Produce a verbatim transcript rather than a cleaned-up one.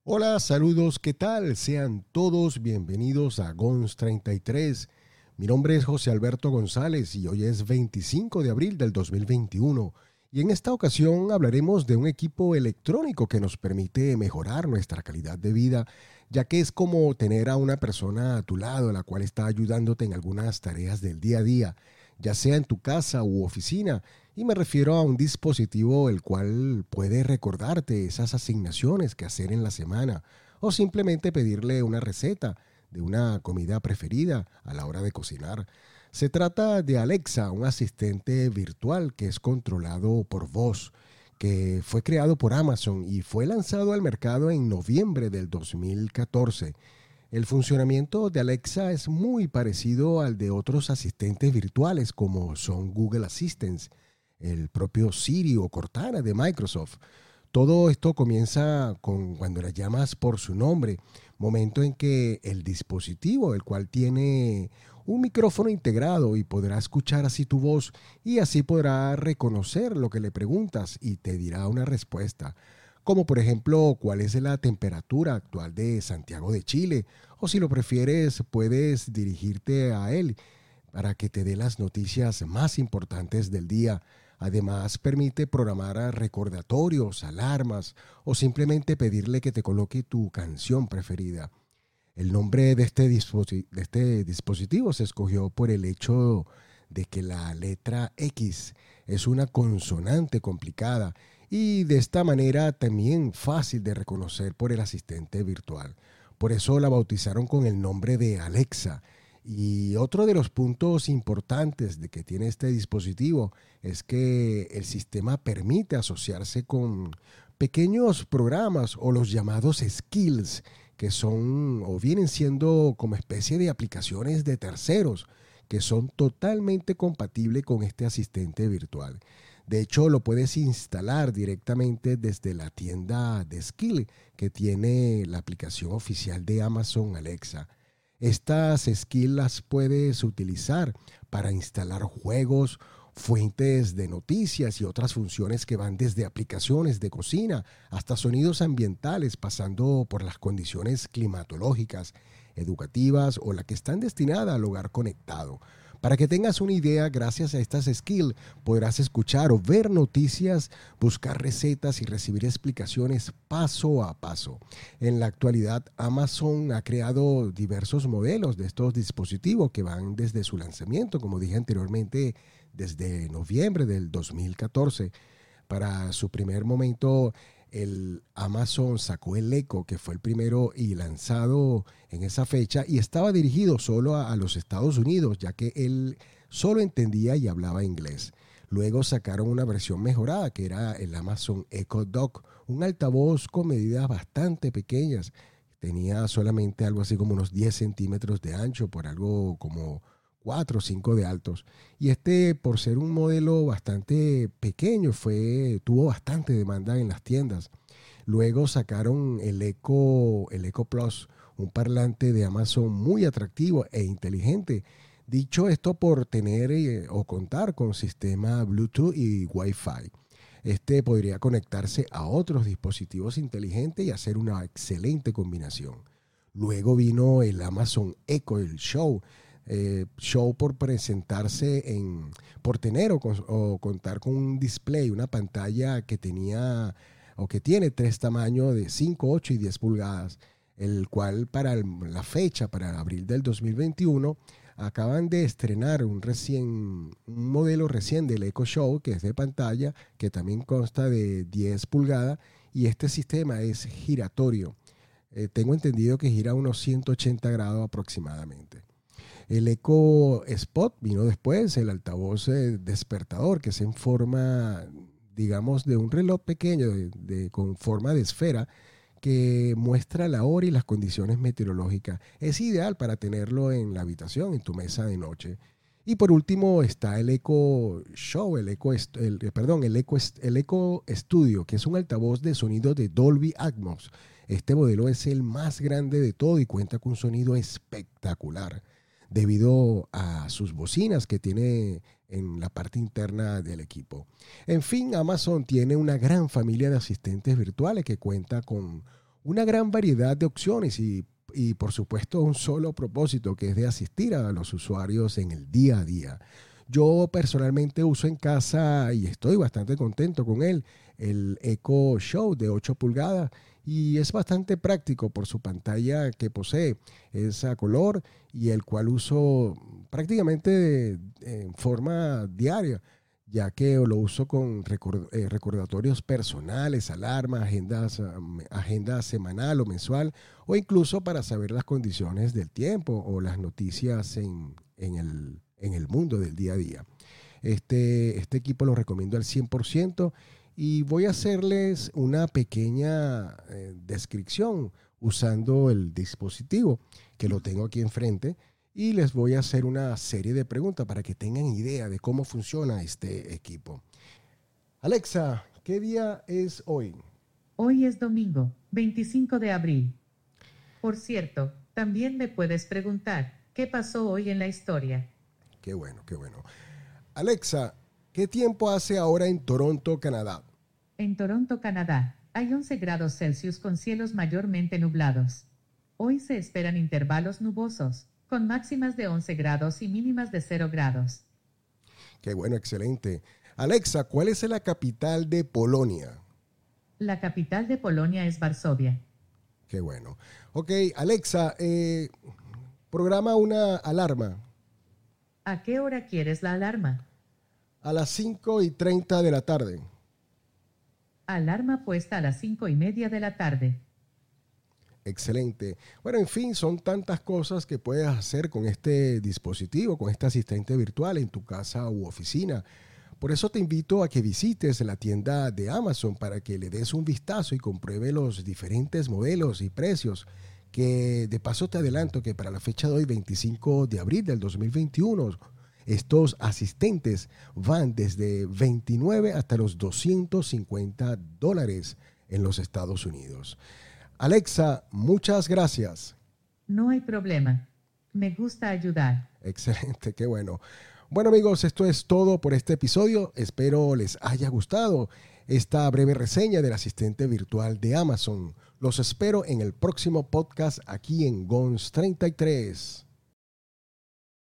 Hola, saludos, ¿qué tal? Sean todos bienvenidos a GONS treinta y tres. Mi nombre es José Alberto González y hoy es veinticinco de abril del dos mil veintiuno. Y en esta ocasión hablaremos de un equipo electrónico que nos permite mejorar nuestra calidad de vida, ya que es como tener a una persona a tu lado, la cual está ayudándote en algunas tareas del día a día, ya sea en tu casa u oficina. Y me refiero a un dispositivo el cual puede recordarte esas asignaciones que hacer en la semana o simplemente pedirle una receta de una comida preferida a la hora de cocinar. Se trata de Alexa, un asistente virtual que es controlado por voz, que fue creado por Amazon y fue lanzado al mercado en noviembre del dos mil catorce. El funcionamiento de Alexa es muy parecido al de otros asistentes virtuales como son Google Assistants, el propio Siri o Cortana de Microsoft. Todo esto comienza con cuando la llamas por su nombre, momento en que el dispositivo, el cual tiene un micrófono integrado y podrá escuchar así tu voz y así podrá reconocer lo que le preguntas y te dirá una respuesta, como por ejemplo cuál es la temperatura actual de Santiago de Chile, o si lo prefieres puedes dirigirte a él para que te dé las noticias más importantes del día. Además, permite programar recordatorios, alarmas o simplemente pedirle que te coloque tu canción preferida. El nombre de este, disposi- de este dispositivo se escogió por el hecho de que la letra X es una consonante complicada y de esta manera también fácil de reconocer por el asistente virtual. Por eso la bautizaron con el nombre de Alexa. Y otro de los puntos importantes de que tiene este dispositivo es que el sistema permite asociarse con pequeños programas o los llamados skills, que son o vienen siendo como especie de aplicaciones de terceros, que son totalmente compatibles con este asistente virtual. De hecho, lo puedes instalar directamente desde la tienda de Skill que tiene la aplicación oficial de Amazon Alexa. Estas skills las puedes utilizar para instalar juegos, fuentes de noticias y otras funciones que van desde aplicaciones de cocina hasta sonidos ambientales, pasando por las condiciones climatológicas, educativas o las que están destinadas al hogar conectado. Para que tengas una idea, gracias a estas skills podrás escuchar o ver noticias, buscar recetas y recibir explicaciones paso a paso. En la actualidad, Amazon ha creado diversos modelos de estos dispositivos que van desde su lanzamiento, como dije anteriormente, desde noviembre del dos mil catorce. Para su primer momento, el Amazon sacó el Echo, que fue el primero y lanzado en esa fecha, y estaba dirigido solo a, a los Estados Unidos, ya que él solo entendía y hablaba inglés. Luego sacaron una versión mejorada, que era el Amazon Echo Dot, un altavoz con medidas bastante pequeñas. Tenía solamente algo así como unos diez centímetros de ancho por algo como cuatro o cinco de altos. Y este, por ser un modelo bastante pequeño, fue, tuvo bastante demanda en las tiendas. Luego sacaron el Echo, el Echo Plus, un parlante de Amazon muy atractivo e inteligente. Dicho esto por tener eh, o contar con sistema Bluetooth y Wi-Fi. Este podría conectarse a otros dispositivos inteligentes y hacer una excelente combinación. Luego vino el Amazon Echo, el Show, eh, show por presentarse en, por tener o, con, o contar con un display, una pantalla que tenía o que tiene tres tamaños de cinco, ocho y diez pulgadas, el cual para el, la fecha, para abril del dos mil veintiuno, acaban de estrenar un, recién, un modelo recién del Echo Show, que es de pantalla, que también consta de diez pulgadas, y este sistema es giratorio. Eh, tengo entendido que gira unos ciento ochenta grados aproximadamente. El Echo Spot vino después, el altavoz eh, despertador, que es en forma, digamos, de un reloj pequeño, de, de, con forma de esfera, que muestra la hora y las condiciones meteorológicas. Es ideal para tenerlo en la habitación, en tu mesa de noche. Y por último está el Echo Show, el Echo, el, perdón, el Echo, el Echo Studio, que es un altavoz de sonido de Dolby Atmos. Este modelo es el más grande de todo y cuenta con un sonido espectacular, debido a sus bocinas que tiene en la parte interna del equipo. En fin, Amazon tiene una gran familia de asistentes virtuales que cuenta con una gran variedad de opciones y, y por supuesto un solo propósito, que es de asistir a los usuarios en el día a día. Yo personalmente uso en casa y estoy bastante contento con él, el Echo Show de ocho pulgadas, y es bastante práctico por su pantalla que posee. Es a color y el cual uso prácticamente de- en forma diaria, ya que lo uso con record- eh, recordatorios personales, alarmas, agendas, ah, me- agenda semanal o mensual, o incluso para saber las condiciones del tiempo o las noticias en, en el, en el mundo del día a día. Este, este equipo lo recomiendo al cien por ciento y voy a hacerles una pequeña eh, descripción usando el dispositivo que lo tengo aquí enfrente y les voy a hacer una serie de preguntas para que tengan idea de cómo funciona este equipo. Alexa, ¿qué día es hoy? Hoy es domingo, veinticinco de abril. Por cierto, también me puedes preguntar, ¿qué pasó hoy en la historia? Qué bueno, qué bueno. Alexa, ¿qué tiempo hace ahora en Toronto, Canadá? En Toronto, Canadá, hay once grados Celsius con cielos mayormente nublados. Hoy se esperan intervalos nubosos, con máximas de once grados y mínimas de cero grados. Qué bueno, excelente. Alexa, ¿cuál es la capital de Polonia? La capital de Polonia es Varsovia. Qué bueno. Ok, Alexa, eh, programa una alarma ¿A qué hora quieres la alarma? a las cinco y treinta de la tarde. Alarma puesta a las cinco y media de la tarde. Excelente. Bueno, en fin, son tantas cosas que puedes hacer con este dispositivo, con este asistente virtual en tu casa u oficina. Por eso te invito a que visites la tienda de Amazon para que le des un vistazo y compruebe los diferentes modelos y precios. Que de paso te adelanto que para la fecha de hoy, veinticinco de abril del dos mil veintiuno, estos asistentes van desde veintinueve hasta los doscientos cincuenta dólares en los Estados Unidos. Alexa, muchas gracias. No hay problema. Me gusta ayudar. Excelente, qué bueno. Bueno amigos, esto es todo por este episodio. Espero les haya gustado esta breve reseña del asistente virtual de Amazon. Los espero en el próximo podcast aquí en G O N S treinta y tres.